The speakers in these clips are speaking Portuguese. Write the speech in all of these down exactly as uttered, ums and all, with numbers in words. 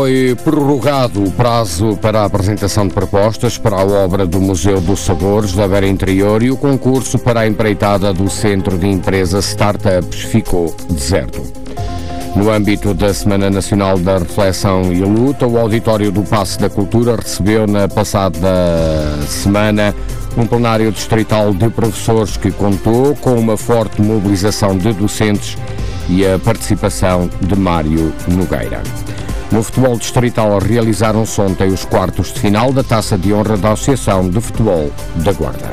Foi prorrogado o prazo para a apresentação de propostas para a obra do Museu dos Sabores da Beira Interior e o concurso para a empreitada do Centro de Empresas Startups ficou deserto. No âmbito da Semana Nacional da Reflexão e Luta, o Auditório do Paço da Cultura recebeu na passada semana um plenário distrital de professores que contou com uma forte mobilização de docentes e a participação de Mário Nogueira. No futebol distrital realizaram-se ontem os quartos de final da Taça de Honra da Associação de Futebol da Guarda.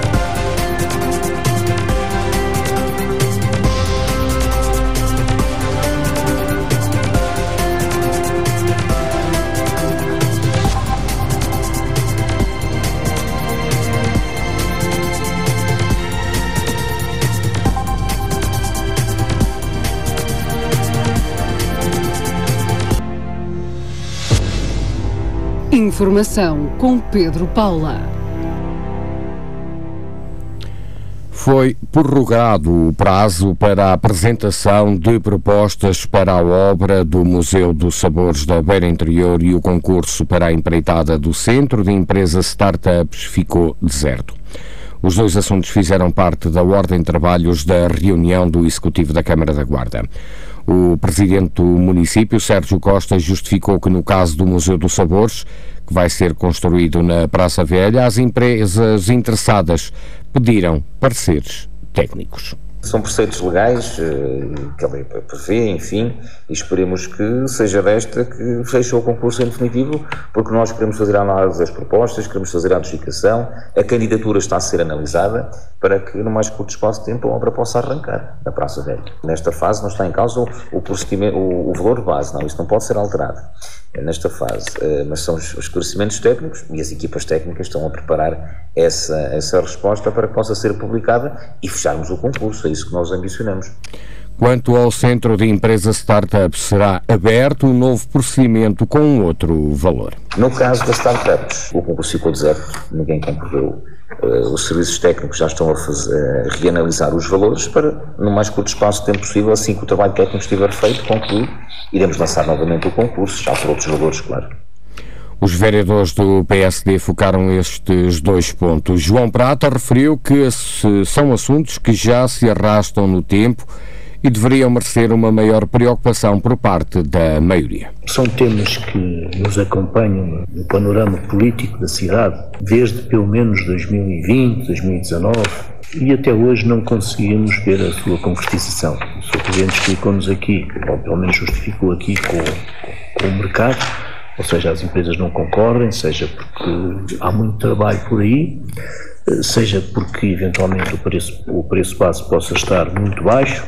Informação com Pedro Paula. Foi prorrogado o prazo para a apresentação de propostas para a obra do Museu dos Sabores da Beira Interior e o concurso para a empreitada do Centro de Empresas Startups ficou deserto. Os dois assuntos fizeram parte da ordem de trabalhos da reunião do Executivo da Câmara da Guarda. O presidente do município, Sérgio Costa, justificou que no caso do Museu dos Sabores, que vai ser construído na Praça Velha, as empresas interessadas pediram pareceres técnicos. São preceitos legais que a lei prevê, enfim, e esperemos que seja desta que feche o concurso em definitivo, porque nós queremos fazer a análise das propostas, queremos fazer a adjudicação, a candidatura está a ser analisada para que no mais curto espaço de tempo a obra possa arrancar na Praça Velha. Nesta fase não está em causa o, procedimento, o, o valor base, não, isso não pode ser alterado nesta fase, mas são os esclarecimentos técnicos e as equipas técnicas estão a preparar essa, essa resposta para que possa ser publicada e fecharmos o concurso, é isso que nós ambicionamos. Quanto ao Centro de Empresas Startups, será aberto um novo procedimento com outro valor. No caso das startups, o concurso ficou deserto, ninguém concorreu. Uh, os serviços técnicos já estão a, fazer, a reanalisar os valores para, no mais curto espaço de tempo possível, assim que o trabalho técnico estiver feito, concluído, iremos lançar novamente o concurso, já por outros valores, claro. Os vereadores do P S D focaram estes dois pontos. João Prata referiu que são assuntos que já se arrastam no tempo e deveriam merecer uma maior preocupação por parte da maioria. São temas que nos acompanham no panorama político da cidade desde pelo menos dois mil e vinte, dois mil e dezanove e até hoje não conseguimos ver a sua concretização. O senhor Presidente explicou-nos aqui, ou pelo menos justificou aqui com, com o mercado, ou seja, as empresas não concorrem, seja porque há muito trabalho por aí, seja porque eventualmente o preço, o preço base possa estar muito baixo.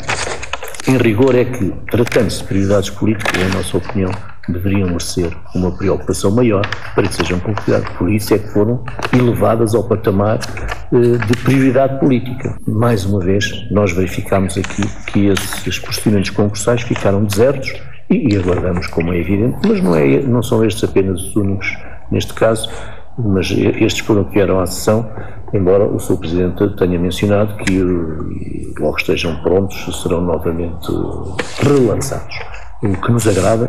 Em rigor é que, tratando-se de prioridades políticas, em nossa opinião, deveriam merecer uma preocupação maior para que sejam concretizadas. Por isso é que foram elevadas ao patamar eh, de prioridade política. Mais uma vez, nós verificamos aqui que esses procedimentos concursais ficaram desertos e, e aguardamos, como é evidente, mas não, é, não são estes apenas os únicos neste caso, mas estes foram que vieram à sessão, embora o senhor Presidente tenha mencionado que logo estejam prontos, serão novamente relançados. O que nos agrada.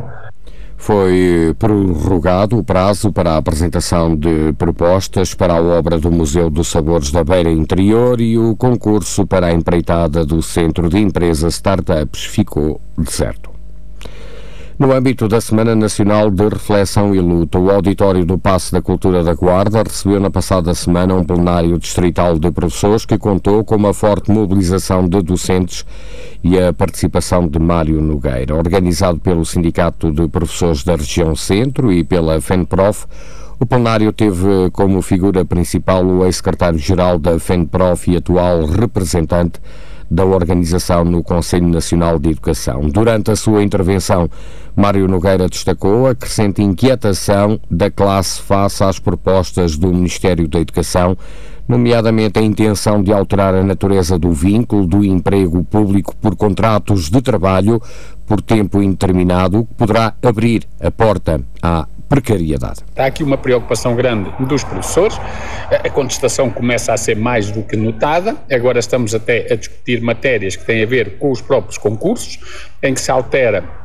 Foi prorrogado o prazo para a apresentação de propostas para a obra do Museu dos Sabores da Beira Interior e o concurso para a empreitada do Centro de Empresas Startups ficou deserto. No âmbito da Semana Nacional de Reflexão e Luta, o Auditório do Paço da Cultura da Guarda recebeu na passada semana um plenário distrital de professores que contou com uma forte mobilização de docentes e a participação de Mário Nogueira. Organizado pelo Sindicato de Professores da Região Centro e pela FENPROF, o plenário teve como figura principal o ex-secretário-geral da FENPROF e atual representante da organização no Conselho Nacional de Educação. Durante a sua intervenção, Mário Nogueira destacou a crescente inquietação da classe face às propostas do Ministério da Educação, nomeadamente a intenção de alterar a natureza do vínculo do emprego público por contratos de trabalho por tempo indeterminado, que poderá abrir a porta à precariedade. Há aqui uma preocupação grande dos professores, a contestação começa a ser mais do que notada, agora estamos até a discutir matérias que têm a ver com os próprios concursos, em que se altera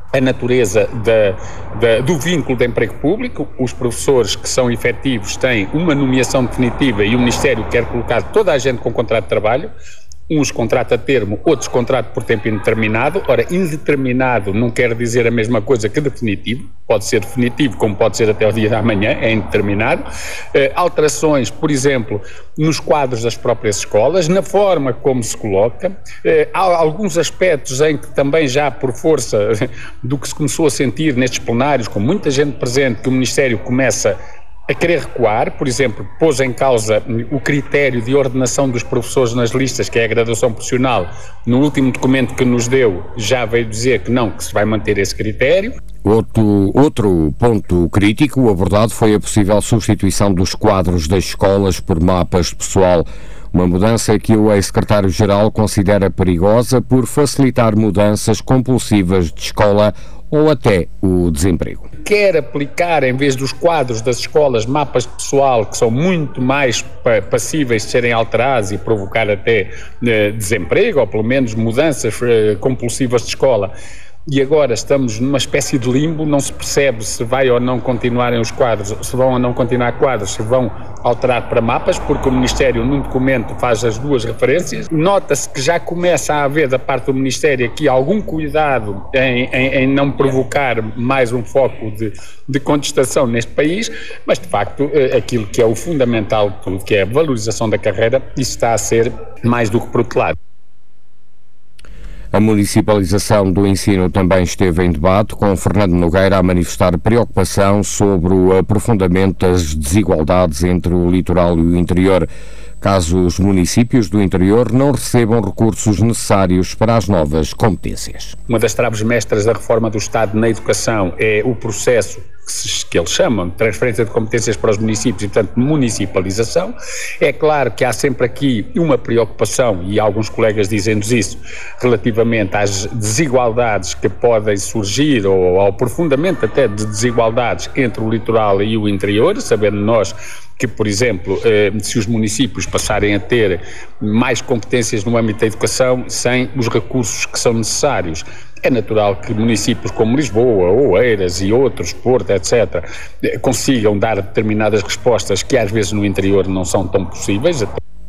a natureza da, da, do vínculo de emprego público. Os professores que são efetivos têm uma nomeação definitiva e o Ministério quer colocar toda a gente com contrato de trabalho. Uns contrato a termo, outros contrato por tempo indeterminado. Ora, indeterminado não quer dizer a mesma coisa que definitivo. Pode ser definitivo, como pode ser até o dia da manhã, é indeterminado. Uh, alterações, por exemplo, nos quadros das próprias escolas, na forma como se coloca. Uh, há alguns aspectos em que também já por força do que se começou a sentir nestes plenários, com muita gente presente, que o Ministério começa a querer recuar. Por exemplo, pôs em causa o critério de ordenação dos professores nas listas, que é a graduação profissional. No último documento que nos deu, já veio dizer que não, que se vai manter esse critério. Outro, outro ponto crítico abordado foi a possível substituição dos quadros das escolas por mapas de pessoal. Uma mudança que o ex-secretário-geral considera perigosa por facilitar mudanças compulsivas de escola ou até o desemprego. Quer aplicar, em vez dos quadros das escolas, mapas de pessoal que são muito mais pa- passíveis de serem alterados e provocar até eh, desemprego, ou pelo menos mudanças eh, compulsivas de escola. E agora estamos numa espécie de limbo, não se percebe se vai ou não continuarem os quadros, se vão ou não continuar quadros, se vão alterar para mapas, porque o Ministério num documento faz as duas referências. Nota-se que já começa a haver da parte do Ministério aqui algum cuidado em, em, em não provocar mais um foco de, de contestação neste país, mas de facto aquilo que é o fundamental de tudo, que é a valorização da carreira, isso está a ser mais do que protelado. A municipalização do ensino também esteve em debate, com Fernando Nogueira a manifestar preocupação sobre o aprofundamento das desigualdades entre o litoral e o interior, caso os municípios do interior não recebam recursos necessários para as novas competências. Uma das traves mestras da reforma do Estado na educação é o processo que eles chamam de transferência de competências para os municípios e, portanto, municipalização. É claro que há sempre aqui uma preocupação, e alguns colegas dizem-nos isso, relativamente às desigualdades que podem surgir, ou ao aprofundamento até de desigualdades entre o litoral e o interior, sabendo nós que, por exemplo, se os municípios passarem a ter mais competências no âmbito da educação sem os recursos que são necessários, é natural que municípios como Lisboa, Oeiras e outros, Porto, etcétera, consigam dar determinadas respostas que às vezes no interior não são tão possíveis.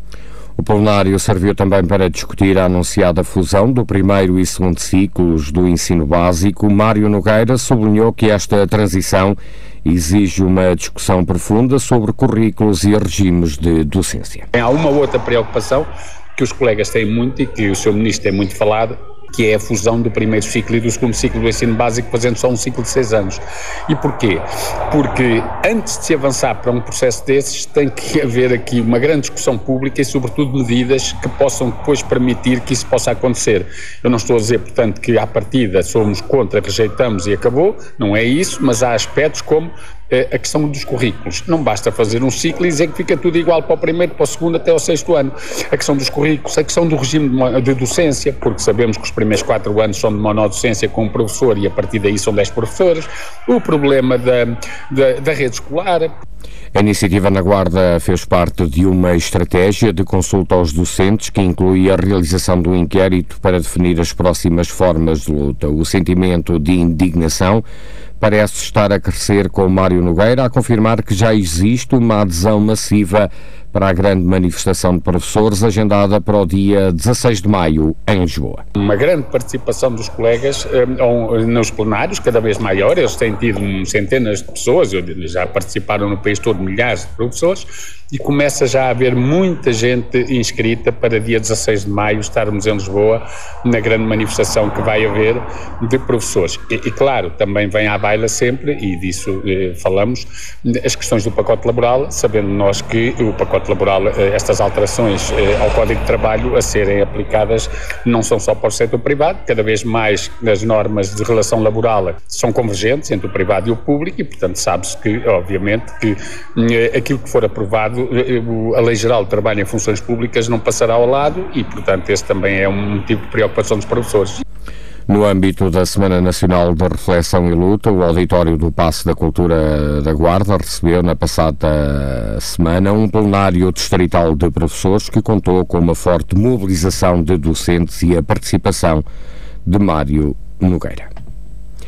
O plenário serviu também para discutir a anunciada fusão do primeiro e segundo ciclos do ensino básico. Mário Nogueira sublinhou que esta transição exige uma discussão profunda sobre currículos e regimes de docência. Há uma outra preocupação que os colegas têm muito e que o senhor Ministro tem muito falado, que é a fusão do primeiro ciclo e do segundo ciclo do ensino básico, fazendo só um ciclo de seis anos. E porquê? Porque antes de se avançar para um processo desses, tem que haver aqui uma grande discussão pública e, sobretudo, medidas que possam depois permitir que isso possa acontecer. Eu não estou a dizer, portanto, que à partida somos contra, rejeitamos e acabou, não é isso, mas há aspectos como a questão dos currículos. Não basta fazer um ciclo e dizer que fica tudo igual para o primeiro, para o segundo, até ao sexto ano. A questão dos currículos, a questão do regime de docência, porque sabemos que os primeiros quatro anos são de monodocência com um professor e a partir daí são dez professores. O problema da, da, da rede escolar. A iniciativa na Guarda fez parte de uma estratégia de consulta aos docentes que inclui a realização de um inquérito para definir as próximas formas de luta. O sentimento de indignação parece estar a crescer, com Mário Nogueira a confirmar que já existe uma adesão massiva para a grande manifestação de professores agendada para o dia dezasseis de maio em Lisboa. Uma grande participação dos colegas eh, nos plenários, cada vez maior. Eles têm tido centenas de pessoas, já participaram no país todo milhares de professores, e começa já a haver muita gente inscrita para dia dezasseis de maio estarmos em Lisboa na grande manifestação que vai haver de professores. E, e claro, também vem à baila sempre, e disso eh, falamos, as questões do pacote laboral, sabendo nós que o pacote laboral, eh, estas alterações eh, ao Código de Trabalho a serem aplicadas não são só para o setor privado, cada vez mais as normas de relação laboral são convergentes entre o privado e o público e, portanto, sabe-se que, obviamente, que eh, aquilo que for aprovado, a Lei Geral de Trabalho em Funções Públicas não passará ao lado e, portanto, esse também é um motivo de preocupação dos professores. No âmbito da Semana Nacional de Reflexão e Luta, o Auditório do Paço da Cultura da Guarda recebeu na passada semana um plenário distrital de professores que contou com uma forte mobilização de docentes e a participação de Mário Nogueira.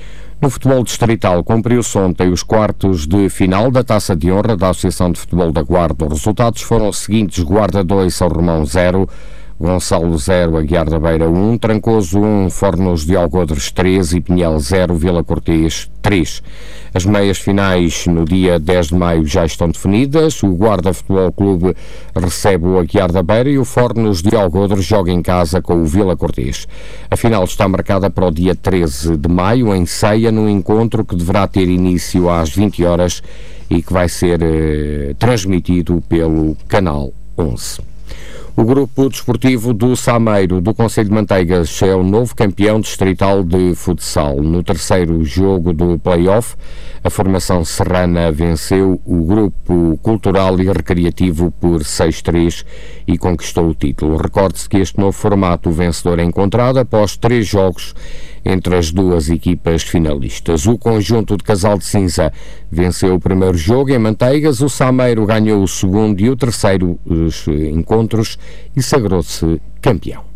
No futebol distrital, cumpriu-se ontem os quartos de final da Taça de Honra da Associação de Futebol da Guarda. Os resultados foram os seguintes: Guarda dois, São Romão zero, Gonçalo zero, Aguiar da Beira um, Trancoso um, Fornos de Algodres três e Pinhel zero, Vila Cortês três. As meias finais no dia dez de maio já estão definidas. O Guarda Futebol Clube recebe o Aguiar da Beira e o Fornos de Algodres joga em casa com o Vila Cortês. A final está marcada para o dia treze de maio em Ceia, num encontro que deverá ter início às vinte horas e que vai ser eh, transmitido pelo Canal onze. O grupo desportivo do Sameiro, do Concelho de Manteigas, é o novo campeão distrital de futsal. No terceiro jogo do play-off, a formação serrana venceu o grupo cultural e recreativo por seis a três e conquistou o título. Recorde-se que este novo formato, o vencedor é encontrado após três jogos entre as duas equipas finalistas. O conjunto de Casal de Cinza venceu o primeiro jogo em Manteigas, o Sameiro ganhou o segundo e o terceiro os encontros e sagrou-se campeão.